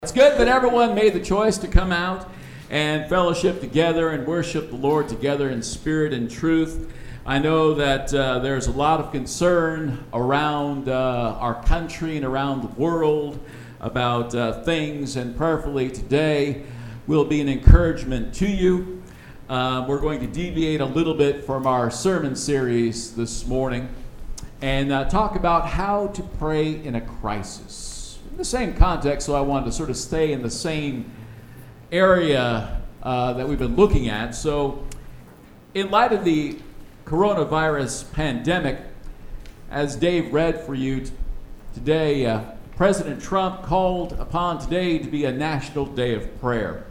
It's good that everyone made the choice to come out and fellowship together and worship the Lord together in spirit and truth. I know that there's a lot of concern around our country and around the world about things, and prayerfully today will be an encouragement to you. We're going to deviate a little bit from our sermon series this morning and talk about how to pray in a crisis. In the same context, so I wanted to sort of stay in the same area that we've been looking at. So in light of the coronavirus pandemic, as Dave read for you today, President Trump called upon today to be a national day of prayer,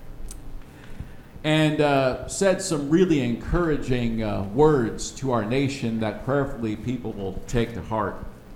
and said some really encouraging words to our nation that prayerfully people will take to heart.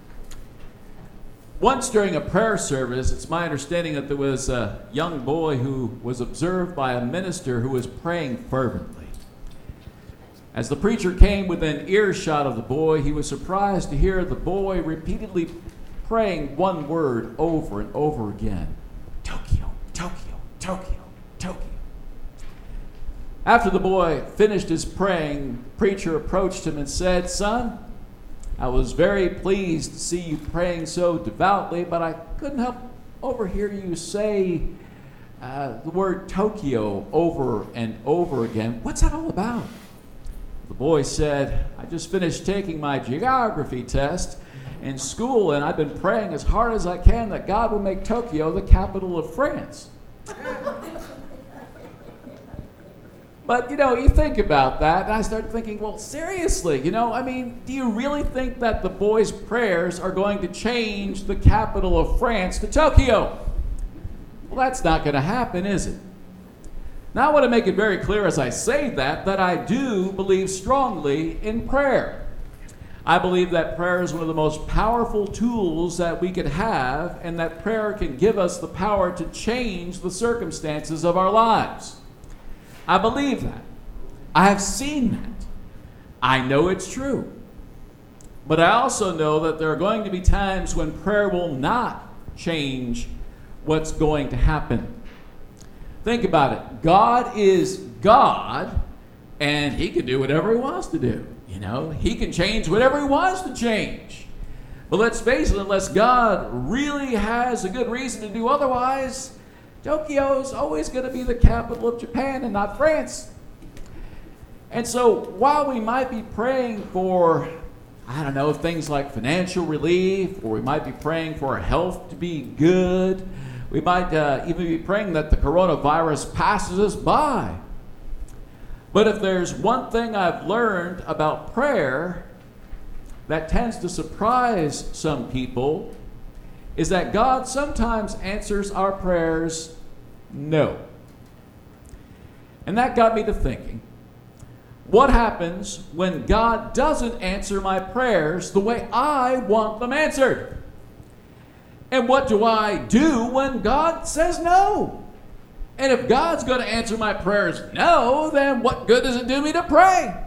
Once during a prayer service, it's my understanding that there was a young boy who was observed by a minister who was praying fervently. As the preacher came within earshot of the boy, he was surprised to hear the boy repeatedly praying one word over and over again: Tokyo, Tokyo, Tokyo, Tokyo. After the boy finished his praying, the preacher approached him and said, "Son, I was very pleased to see you praying so devoutly, but I couldn't help overhear you say the word Tokyo over and over again. What's that all about?" The boy said, "I just finished taking my geography test in school, and I've been praying as hard as I can that God will make Tokyo the capital of France." But, you think about that, and I started thinking, well, seriously, do you really think that the boy's prayers are going to change the capital of France to Tokyo? Well, that's not going to happen, is it? Now, I want to make it very clear as I say that I do believe strongly in prayer. I believe that prayer is one of the most powerful tools that we could have, and that prayer can give us the power to change the circumstances of our lives. I believe that. I have seen that. I know it's true. But I also know that there are going to be times when prayer will not change what's going to happen. Think about it. God is God, and He can do whatever He wants to do. He can change whatever He wants to change. But let's face it, unless God really has a good reason to do otherwise, Tokyo is always going to be the capital of Japan and not France. And so while we might be praying for, things like financial relief, or we might be praying for our health to be good, we might even be praying that the coronavirus passes us by. But if there's one thing I've learned about prayer that tends to surprise some people, is that God sometimes answers our prayers no. And that got me to thinking, what happens when God doesn't answer my prayers the way I want them answered? And what do I do when God says no? And if God's going to answer my prayers no, then what good does it do me to pray?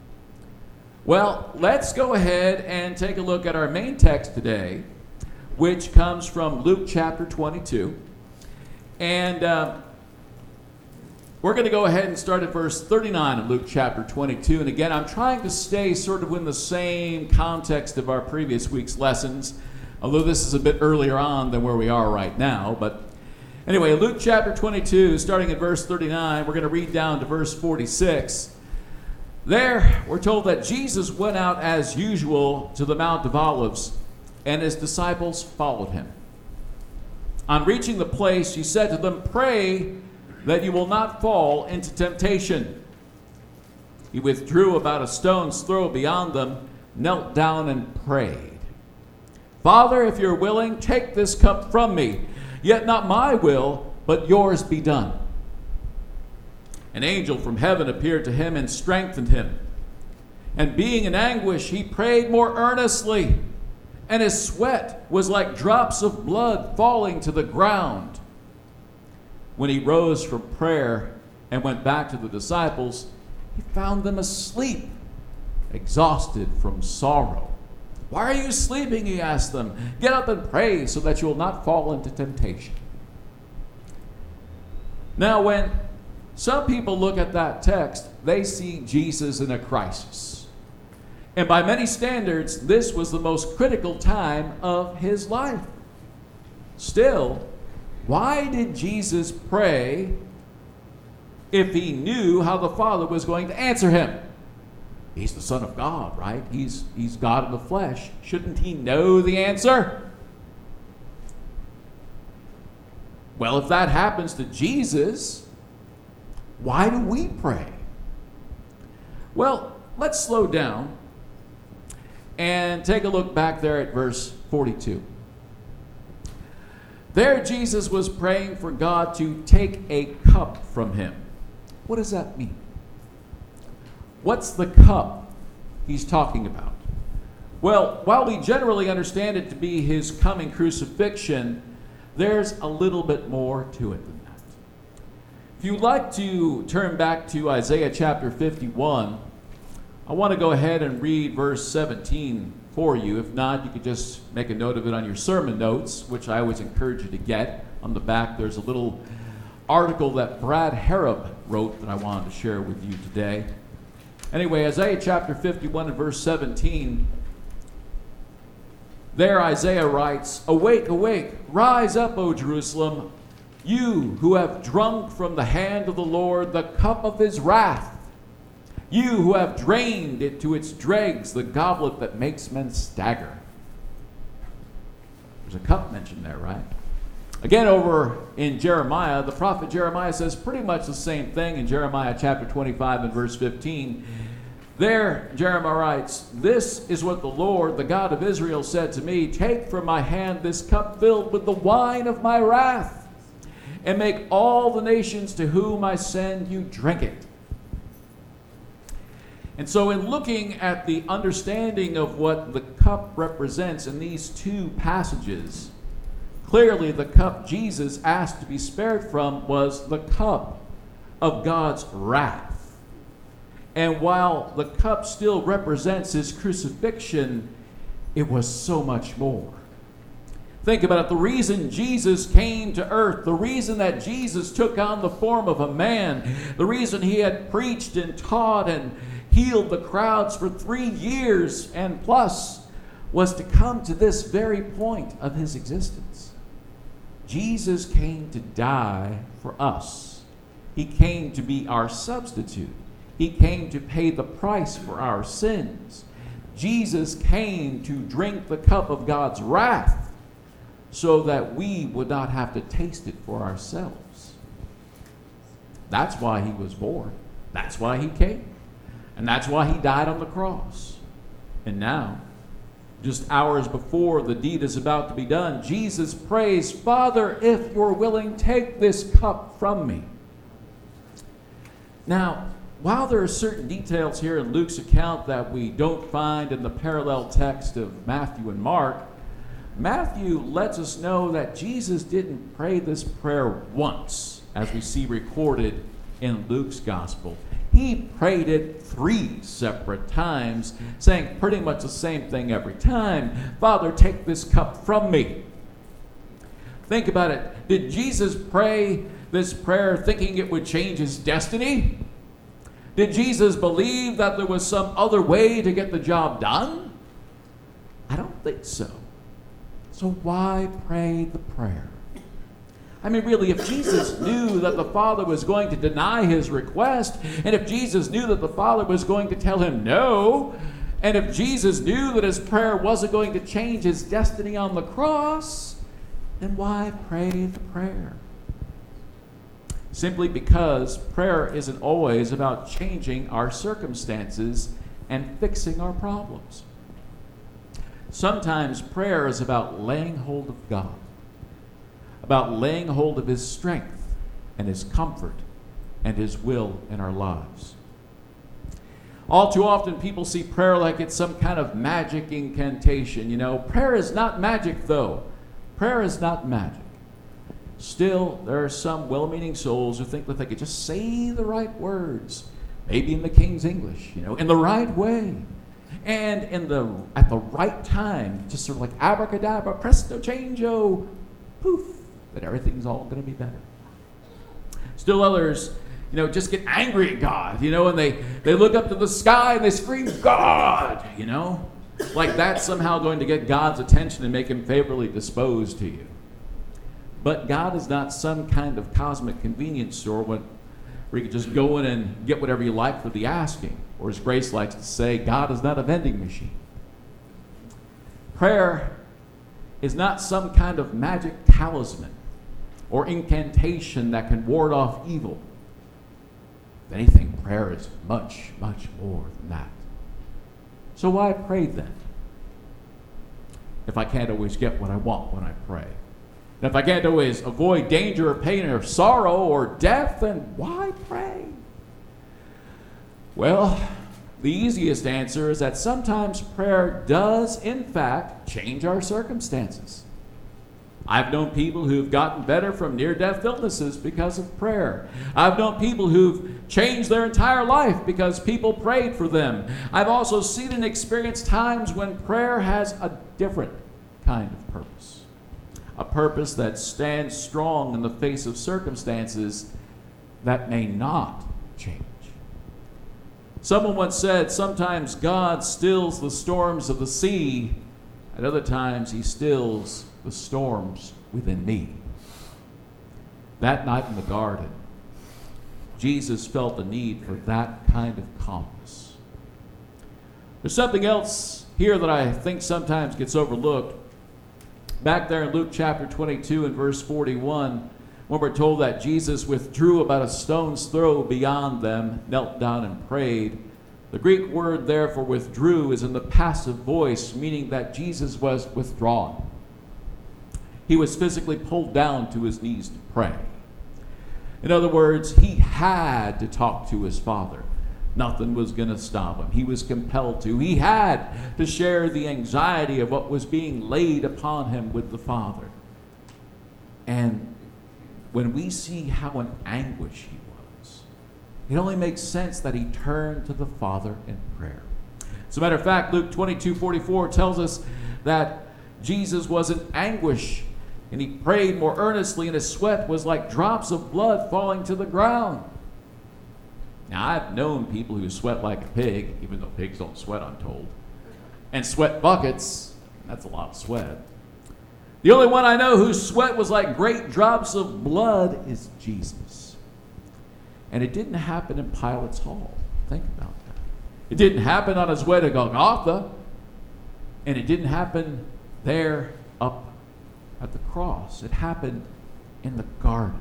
Well, let's go ahead and take a look at our main text today, which comes from Luke chapter 22. And we're going to go ahead and start at verse 39 of Luke chapter 22. And again, I'm trying to stay sort of in the same context of our previous week's lessons, although this is a bit earlier on than where we are right now. But anyway, Luke chapter 22, starting at verse 39, we're going to read down to verse 46. There, we're told that Jesus went out as usual to the Mount of Olives, and His disciples followed Him. On reaching the place, He said to them, "Pray that you will not fall into temptation." He withdrew about a stone's throw beyond them, knelt down and prayed, "Father, if you're willing, take this cup from me. Yet not my will, but yours be done." An angel from heaven appeared to him and strengthened him. And being in anguish, he prayed more earnestly, and his sweat was like drops of blood falling to the ground. When he rose from prayer and went back to the disciples, he found them asleep, exhausted from sorrow. "Why are you sleeping?" he asked them. "Get up and pray so that you will not fall into temptation." Now, when some people look at that text, they see Jesus in a crisis. And by many standards, this was the most critical time of his life. Still, why did Jesus pray if he knew how the Father was going to answer him? He's the Son of God, right? He's God in the flesh. Shouldn't he know the answer? Well, if that happens to Jesus, why do we pray? Well, let's slow down and take a look back there at verse 42. There Jesus was praying for God to take a cup from him. What does that mean? What's the cup he's talking about? Well, while we generally understand it to be his coming crucifixion, there's a little bit more to it than that. If you'd like to turn back to Isaiah chapter 51, I want to go ahead and read verse 17 for you. If not, you could just make a note of it on your sermon notes, which I always encourage you to get. On the back, there's a little article that Brad Harrop wrote that I wanted to share with you today. Anyway, Isaiah chapter 51 and verse 17, there Isaiah writes, "Awake, awake, rise up, O Jerusalem, you who have drunk from the hand of the Lord the cup of his wrath, you who have drained it to its dregs, the goblet that makes men stagger." There's a cup mentioned there, right? Again, over in Jeremiah, the prophet Jeremiah says pretty much the same thing in Jeremiah chapter 25 and verse 15. There, Jeremiah writes, "This is what the Lord, the God of Israel, said to me, take from my hand this cup filled with the wine of my wrath, and make all the nations to whom I send you drink it." And so in looking at the understanding of what the cup represents in these two passages, clearly the cup Jesus asked to be spared from was the cup of God's wrath. And while the cup still represents his crucifixion, it was so much more. Think about it. The reason Jesus came to earth, the reason that Jesus took on the form of a man, the reason he had preached and taught and healed the crowds for 3 years and plus, was to come to this very point of his existence. Jesus came to die for us. He came to be our substitute. He came to pay the price for our sins. Jesus came to drink the cup of God's wrath so that we would not have to taste it for ourselves. That's why he was born. That's why he came. And that's why he died on the cross. And now, just hours before the deed is about to be done, Jesus prays, "Father, if you're willing, take this cup from me." Now, while there are certain details here in Luke's account that we don't find in the parallel text of Matthew and Mark, Matthew lets us know that Jesus didn't pray this prayer once, as we see recorded in Luke's gospel. He prayed it 3 separate times, saying pretty much the same thing every time. "Father, take this cup from me." Think about it. Did Jesus pray this prayer thinking it would change his destiny? Did Jesus believe that there was some other way to get the job done? I don't think so. So why pray the prayer? I mean, really, if Jesus knew that the Father was going to deny his request, and if Jesus knew that the Father was going to tell him no, and if Jesus knew that his prayer wasn't going to change his destiny on the cross, then why pray the prayer? Simply because prayer isn't always about changing our circumstances and fixing our problems. Sometimes prayer is about laying hold of God, about laying hold of his strength and his comfort and his will in our lives. All too often people see prayer like it's some kind of magic incantation. You know, prayer is not magic though. Prayer is not magic. Still, there are some well-meaning souls who think that they could just say the right words, maybe in the King's English, in the right way, and at the right time, just sort of like abracadabra, presto changeo, poof, that everything's all going to be better. Still others, just get angry at God, and they look up to the sky and they scream, God, like that's somehow going to get God's attention and make him favorably disposed to you. But God is not some kind of cosmic convenience store where you can just go in and get whatever you like for the asking. Or as Grace likes to say, God is not a vending machine. Prayer is not some kind of magic talisman or incantation that can ward off evil. If anything, prayer is much, much more than that. So why pray then? If I can't always get what I want when I pray. And if I can't always avoid danger or pain or sorrow or death, then why pray? Well, the easiest answer is that sometimes prayer does, in fact, change our circumstances. I've known people who've gotten better from near-death illnesses because of prayer. I've known people who've changed their entire life because people prayed for them. I've also seen and experienced times when prayer has a different kind of purpose. A purpose that stands strong in the face of circumstances that may not change. Someone once said, sometimes God stills the storms of the sea, at other times he stills the storms within me. That night in the garden, Jesus felt the need for that kind of calmness. There's something else here that I think sometimes gets overlooked. Back there in Luke chapter 22 and verse 41, when we're told that Jesus withdrew about a stone's throw beyond them, knelt down and prayed, the Greek word there for withdrew is in the passive voice, meaning that Jesus was withdrawn. He was physically pulled down to his knees to pray. In other words, he had to talk to his Father. Nothing was going to stop him. He was compelled to. He had to share the anxiety of what was being laid upon him with the Father. And when we see how in anguish he was, it only makes sense that he turned to the Father in prayer. As a matter of fact, Luke 22:44 tells us that Jesus was in anguish, and he prayed more earnestly, and his sweat was like drops of blood falling to the ground. Now, I've known people who sweat like a pig, even though pigs don't sweat, I'm told, and sweat buckets. That's a lot of sweat. The only one I know whose sweat was like great drops of blood is Jesus. And it didn't happen in Pilate's hall. Think about that. It didn't happen on his way to Golgotha, and it didn't happen there up at the cross. It happened in the garden.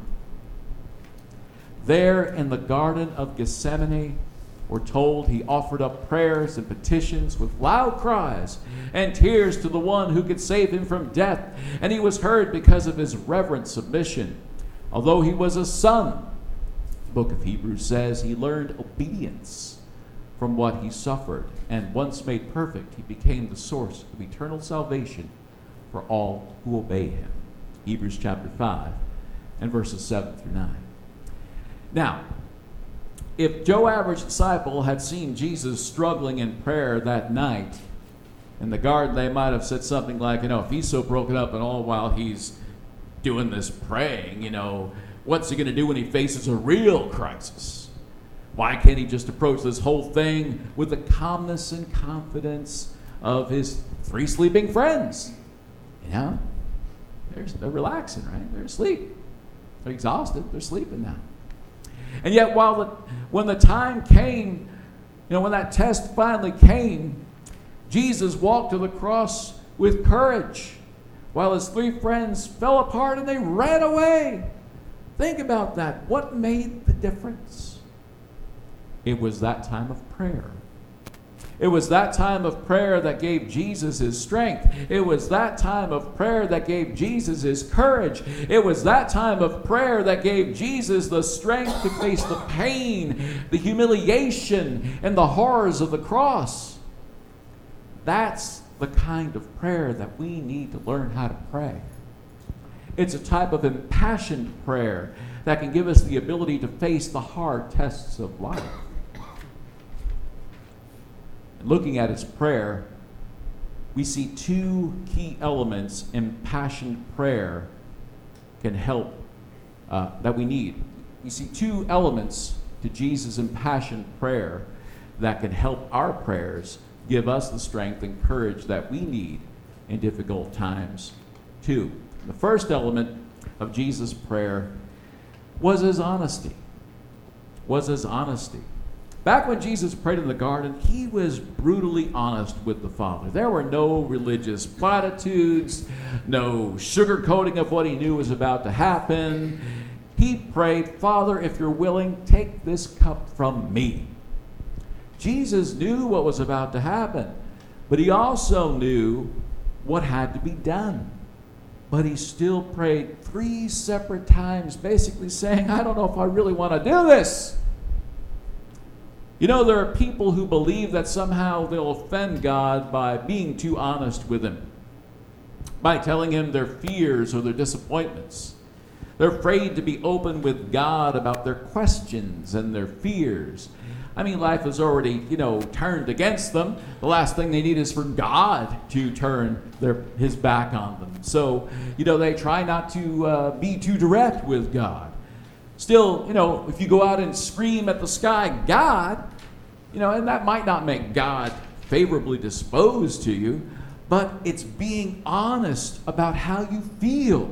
There in the Garden of Gethsemane, we're told he offered up prayers and petitions with loud cries and tears to the one who could save him from death. And he was heard because of his reverent submission. Although he was a son, the book of Hebrews says he learned obedience from what he suffered. And once made perfect, he became the source of eternal salvation for all who obey him. Hebrews chapter 5 and verses 7 through 9. Now, if Joe Average Disciple had seen Jesus struggling in prayer that night in the garden, they might have said something like, if he's so broken up and all while he's doing this praying, what's he going to do when he faces a real crisis? Why can't he just approach this whole thing with the calmness and confidence of his 3 sleeping friends? They're relaxing, right? They're asleep. They're exhausted. They're sleeping now. And yet, when the time came, when that test finally came, Jesus walked to the cross with courage, while his 3 friends fell apart and they ran away. Think about that. What made the difference? It was that time of prayer. It was that time of prayer that gave Jesus his strength. It was that time of prayer that gave Jesus his courage. It was that time of prayer that gave Jesus the strength to face the pain, the humiliation, and the horrors of the cross. That's the kind of prayer that we need to learn how to pray. It's a type of impassioned prayer that can give us the ability to face the hard tests of life. Looking at his prayer, we see 2 key elements impassioned prayer can help that we need. you see two elements to Jesus' impassioned prayer that can help our prayers give us the strength and courage that we need in difficult times too. The first element of Jesus' prayer was his honesty. Back when Jesus prayed in the garden, he was brutally honest with the Father. There were no religious platitudes, no sugarcoating of what he knew was about to happen. He prayed, "Father, if you're willing, take this cup from me." Jesus knew what was about to happen, but he also knew what had to be done. But he still prayed 3 separate times, basically saying, "I don't know if I really want to do this." You know, there are people who believe that somehow they'll offend God by being too honest with him, by telling him their fears or their disappointments. They're afraid to be open with God about their questions and their fears. I mean, life has already, turned against them. The last thing they need is for God to turn his back on them. So, they try not to be too direct with God. Still, if you go out and scream at the sky, "God," and that might not make God favorably disposed to you, but it's being honest about how you feel,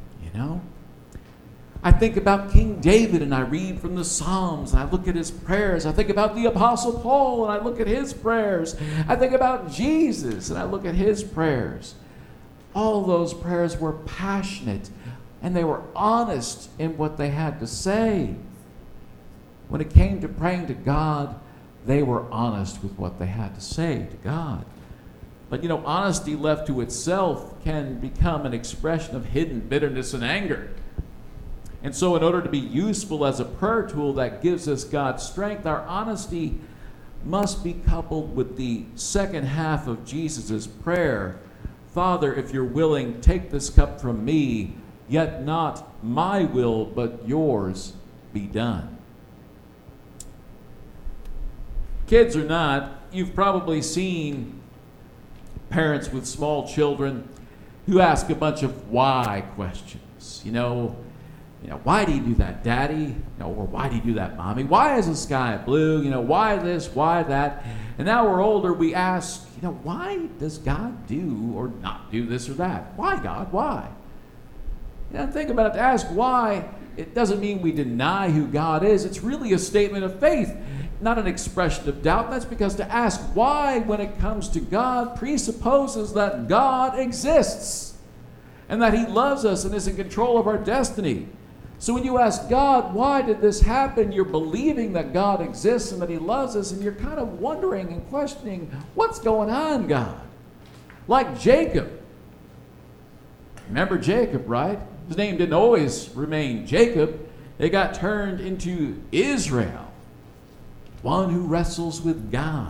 I think about King David and I read from the Psalms and I look at his prayers. I think about the Apostle Paul and I look at his prayers. I think about Jesus and I look at his prayers. All those prayers were passionate and they were honest in what they had to say. When it came to praying to God, they were honest with what they had to say to God. But honesty left to itself can become an expression of hidden bitterness and anger. And so in order to be useful as a prayer tool that gives us God's strength, our honesty must be coupled with the second half of Jesus' prayer. "Father, if you're willing, take this cup from me, yet not my will, but yours be done." Kids or not, you've probably seen parents with small children who ask a bunch of why questions. Why do you do that, Daddy? Or why do you do that, Mommy? Why is the sky blue? Why this, why that? And now we're older, we ask, why does God do or not do this or that? Why, God? Why? Think about it. To ask why, it doesn't mean we deny who God is. It's really a statement of faith, not an expression of doubt. That's because to ask why when it comes to God presupposes that God exists and that he loves us and is in control of our destiny. So when you ask God, why did this happen, you're believing that God exists and that he loves us, and you're kind of wondering and questioning, what's going on, God? Like Jacob. Remember Jacob, right? His name didn't always remain Jacob. It got turned into Israel, one who wrestles with God.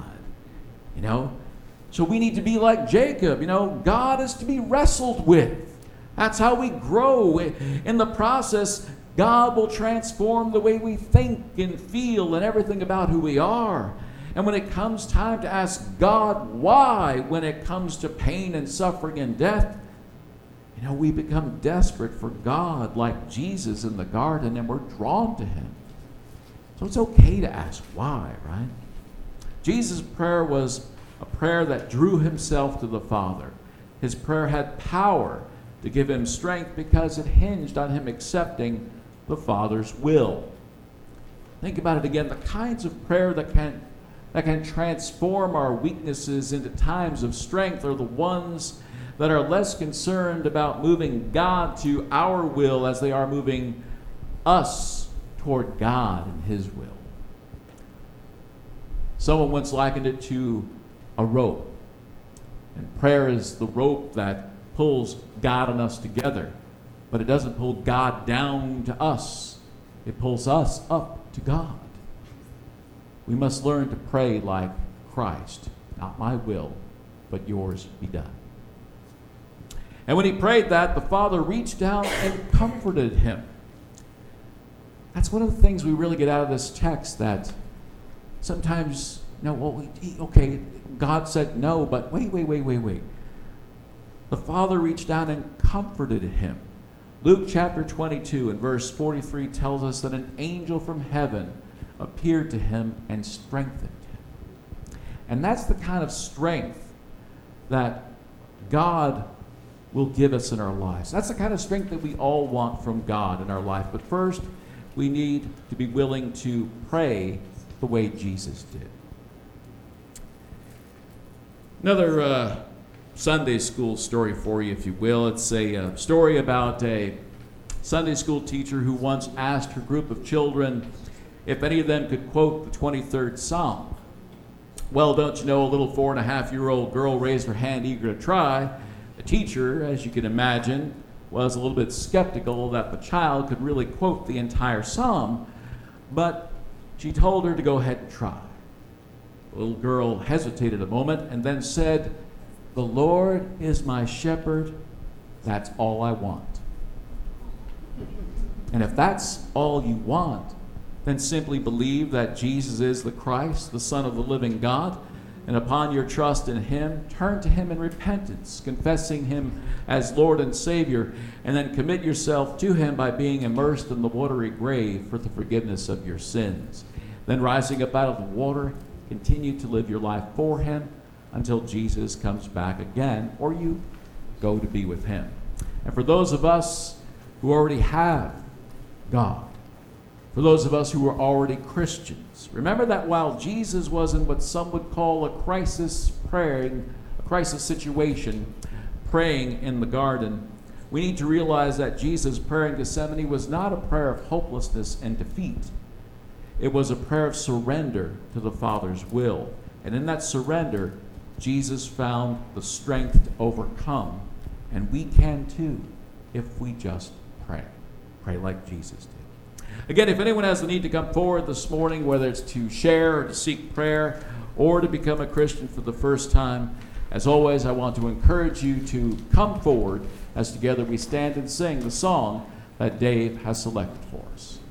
So we need to be like Jacob. God is to be wrestled with. That's how we grow. In the process, God will transform the way we think and feel and everything about who we are. And when it comes time to ask God why, when it comes to pain and suffering and death, we become desperate for God like Jesus in the garden, and we're drawn to him. So it's okay to ask why, right? Jesus' prayer was a prayer that drew himself to the Father. His prayer had power to give him strength because it hinged on him accepting the Father's will. Think about it again. The kinds of prayer that can transform our weaknesses into times of strength are the ones that are less concerned about moving God to our will as they are moving us toward God and his will. Someone once likened it to a rope. And prayer is the rope that pulls God and us together, but it doesn't pull God down to us. It pulls us up to God. We must learn to pray like Christ. Not my will, but yours be done. And when he prayed that, the Father reached down and comforted him. That's one of the things we really get out of this text, that sometimes, God said no, but wait. The Father reached down and comforted him. Luke chapter 22 and verse 43 tells us that an angel from heaven appeared to him and strengthened him. And that's the kind of strength that God will give us in our lives. That's the kind of strength that we all want from God in our life. But first, we need to be willing to pray the way Jesus did. Another Sunday school story for you, if you will. It's a story about a Sunday school teacher who once asked her group of children if any of them could quote the 23rd Psalm. Well, don't you know, a little 4.5-year-old girl raised her hand eager to try. The teacher, as you can imagine, was a little bit skeptical that the child could really quote the entire psalm, but she told her to go ahead and try. The little girl hesitated a moment and then said, "The Lord is my shepherd, that's all I want." And if that's all you want, then simply believe that Jesus is the Christ, the Son of the living God, and upon your trust in him, turn to him in repentance, confessing him as Lord and Savior, and then commit yourself to him by being immersed in the watery grave for the forgiveness of your sins. Then rising up out of the water, continue to live your life for him until Jesus comes back again, or you go to be with him. And for those of us who already have God, for those of us who are already Christians, remember that while Jesus was in what some would call a crisis situation, praying in the garden, we need to realize that Jesus' prayer in Gethsemane was not a prayer of hopelessness and defeat. It was a prayer of surrender to the Father's will. And in that surrender, Jesus found the strength to overcome. And we can too, if we just pray. Pray like Jesus did. Again, if anyone has the need to come forward this morning, whether it's to share or to seek prayer or to become a Christian for the first time, as always, I want to encourage you to come forward as together we stand and sing the song that Dave has selected for us.